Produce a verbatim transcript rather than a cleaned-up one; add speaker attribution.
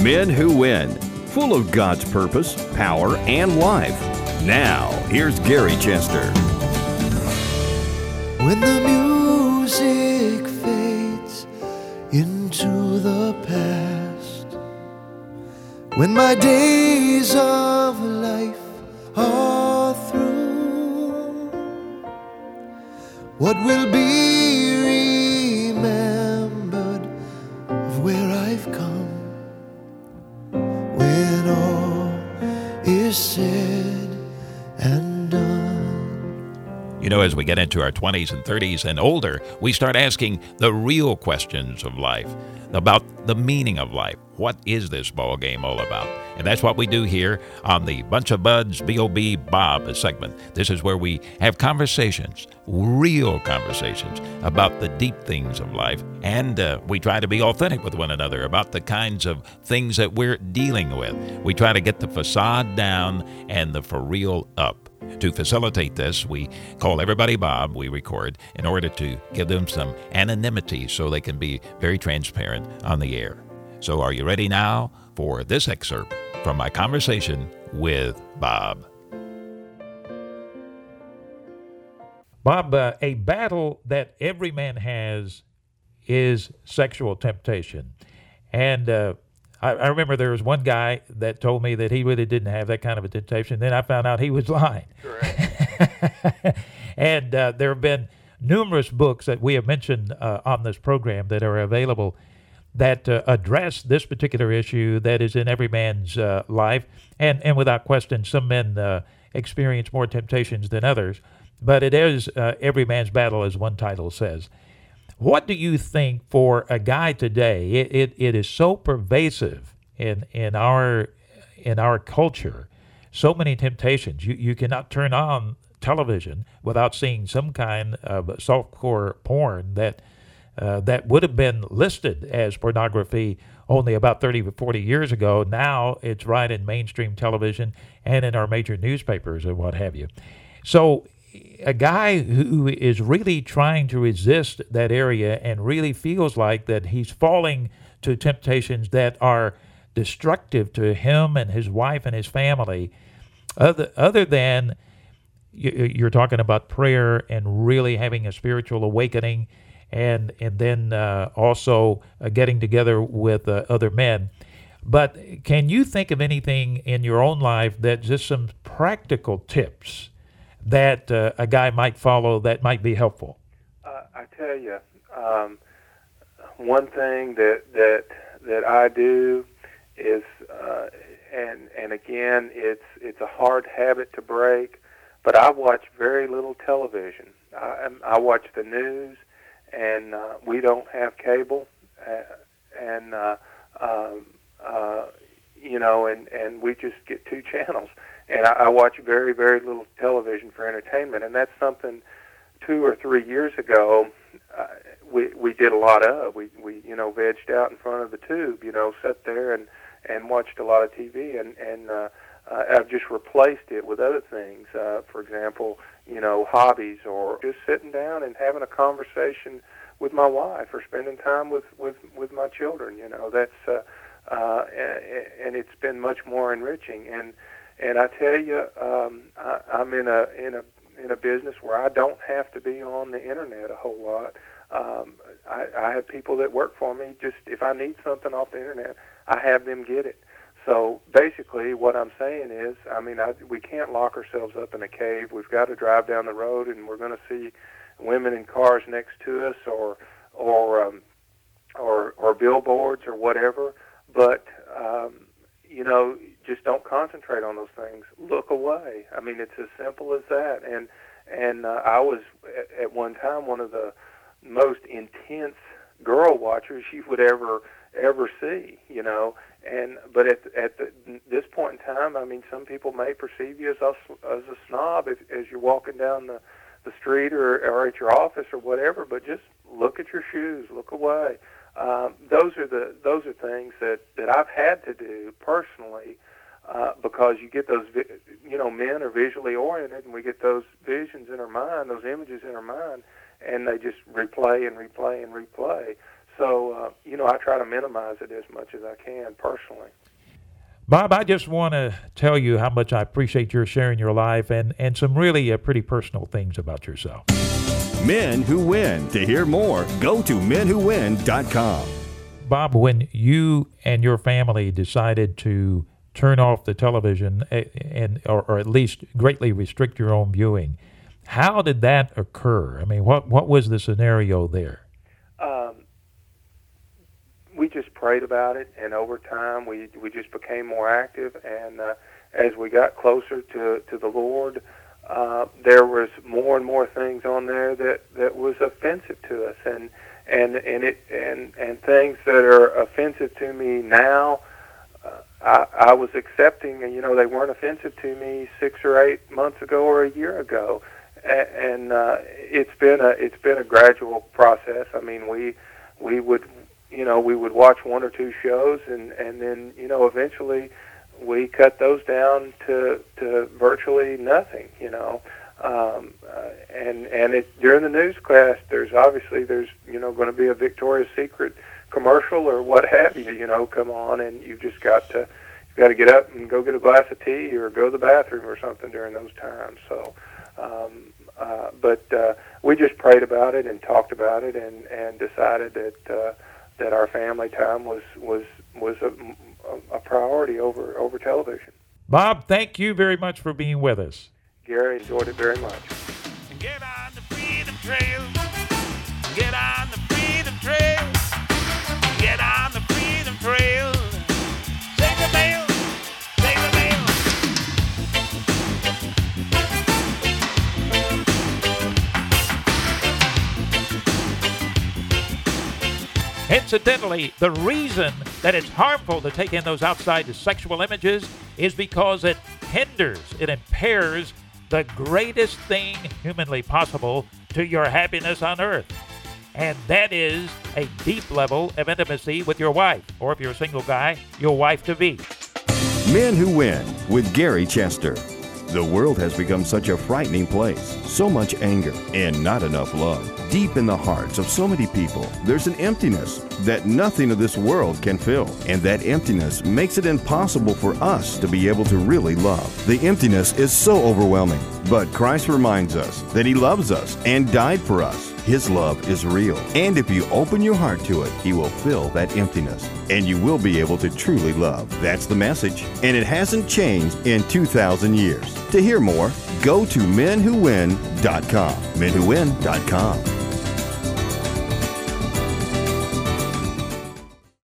Speaker 1: Men Who Win, full of God's purpose, power, and life. Now, here's Gary Chester.
Speaker 2: When the music fades into the past, when my days of life are through, what will be remembered of where I've come when all is said and done?
Speaker 3: You know, as we get into our twenties and thirties and older, we start asking the real questions of life, about the meaning of life. What is this ball game all about? And that's what we do here on the Bunch of Buds B O B Bob segment. This is where we have conversations, real conversations about the deep things of life. And uh, we try to be authentic with one another about the kinds of things that we're dealing with. We try to get the facade down and the for real up. To facilitate this, we call everybody Bob, we record, in order to give them some anonymity so they can be very transparent on the air. So are you ready now for this excerpt from my conversation with Bob? Bob, uh, a battle that every man has is sexual temptation. And uh, I, I remember there was one guy that told me that he really didn't have that kind of a temptation. Then I found out he was lying.
Speaker 4: Correct.
Speaker 3: And uh, there have been numerous books that we have mentioned uh, on this program that are available that uh, address this particular issue that is in every man's uh, life. And, and without question, some men uh, experience more temptations than others. But it is uh, every man's battle, as one title says. What do you think for a guy today? It, it, it is so pervasive in in our in our culture. So many temptations. You you cannot turn on television without seeing some kind of softcore porn that uh, that would have been listed as pornography only about thirty or forty years ago. Now it's right in mainstream television and in our major newspapers and what have you. So a guy who is really trying to resist that area and really feels like that he's falling to temptations that are destructive to him and his wife and his family, other other than you're talking about prayer and really having a spiritual awakening, and and then uh, also uh, getting together with uh, other men. But can you think of anything in your own life that just some practical tips that uh, a guy might follow that might be helpful?
Speaker 4: Uh, I tell you, um, one thing that that that I do is, uh, and and again, it's it's a hard habit to break, but I watch very little television. I, I watch the news, and uh, we don't have cable, uh, and uh, um, uh, you know, and, and we just get two channels. And I, I watch very, very little television for entertainment, and that's something two or three years ago uh, we we did a lot of. We we you know vegged out in front of the tube, you know, sat there and, and watched a lot of T V, and and uh, uh, I've just replaced it with other things. Uh, for example, you know, hobbies, or just sitting down and having a conversation with my wife, or spending time with with, with my children. You know, that's uh, uh, and, and it's been much more enriching. And And I tell you, um, I, I'm in a in a in a business where I don't have to be on the internet a whole lot. Um, I, I have people that work for me. Just if I need something off the internet, I have them get it. So basically, what I'm saying is, I mean, I, we can't lock ourselves up in a cave. We've got to drive down the road, and we're going to see women in cars next to us, or or um, or, or billboards or whatever. But um, you know. Just don't concentrate on those things. Look away. I mean, it's as simple as that. And and uh, I was at one time one of the most intense girl watchers you would ever ever see. You know. And but at at the, this point in time, I mean, some people may perceive you as a, as a snob if, as you're walking down the the street or or at your office or whatever. But just look at your shoes. Look away. Um, those are the those are things that, that I've had to do personally. Uh, because you get those, vi- you know, men are visually oriented, and we get those visions in our mind, those images in our mind, and they just replay and replay and replay. so uh, you know, I try to minimize it as much as I can personally.
Speaker 3: Bob, I just want to tell you how much I appreciate your sharing your life and, and some really uh, pretty personal things about yourself.
Speaker 1: Men Who Win. To hear more, go to men who win dot com.
Speaker 3: Bob, when you and your family decided to turn off the television and, and or, or at least greatly restrict your own viewing, how did that occur? I mean, what, what was the scenario there?
Speaker 4: Um, we just prayed about it, and over time we we just became more active. And uh, as we got closer to, to the Lord, uh, there was more and more things on there that, that was offensive to us, and and and it and and things that are offensive to me now. Uh, I, I was accepting, and you know, they weren't offensive to me six or eight months ago or a year ago, and, and uh, it's been a it's been a gradual process. I mean, we we would you know we would watch one or two shows, and, and then you know eventually we cut those down to to virtually nothing. You know, um, uh, and and it, during the newscast, there's obviously there's you know going to be a Victoria's Secret commercial or what have you, you know, come on, and you've just got to you've got to get up and go get a glass of tea or go to the bathroom or something during those times. So, um, uh, but uh, we just prayed about it and talked about it, and, and decided that uh, that our family time was was was a, a priority over over television.
Speaker 3: Bob, thank you very much for being with us.
Speaker 4: Gary, enjoyed it very much.
Speaker 5: Get on the freedom trail. Get on the freedom trail. Get on the freedom trail. Take the mail. Take the mail.
Speaker 3: Incidentally, the reason that it's harmful to take in those outside sexual images is because it hinders, it impairs the greatest thing humanly possible to your happiness on earth. And that is a deep level of intimacy with your wife, or if you're a single guy, your wife-to-be.
Speaker 1: Men Who Win with Gary Chester. The world has become such a frightening place. So much anger and not enough love. Deep in the hearts of so many people, there's an emptiness that nothing of this world can fill. And that emptiness makes it impossible for us to be able to really love. The emptiness is so overwhelming. But Christ reminds us that He loves us and died for us. His love is real. And if you open your heart to it, He will fill that emptiness. And you will be able to truly love. That's the message. And it hasn't changed in two thousand years. To hear more, go to men who win dot com. men who win dot com.